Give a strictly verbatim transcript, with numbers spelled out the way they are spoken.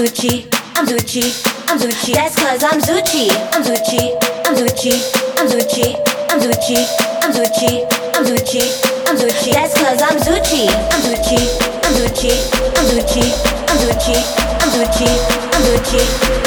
Zucci, I'm Zucci, I'm Zucci. That's cause I'm Zucci, I'm Zucci, I'm Zucci, I'm Zucci, I'm Zucci, I'm Zucci, I'm Zucci, I'm Zucci. That's cause I'm Zucci, I'm Zucci, I'm Zucci, I'm Zucci, I'm Zucci, I'm Zucci, I'm Zucci.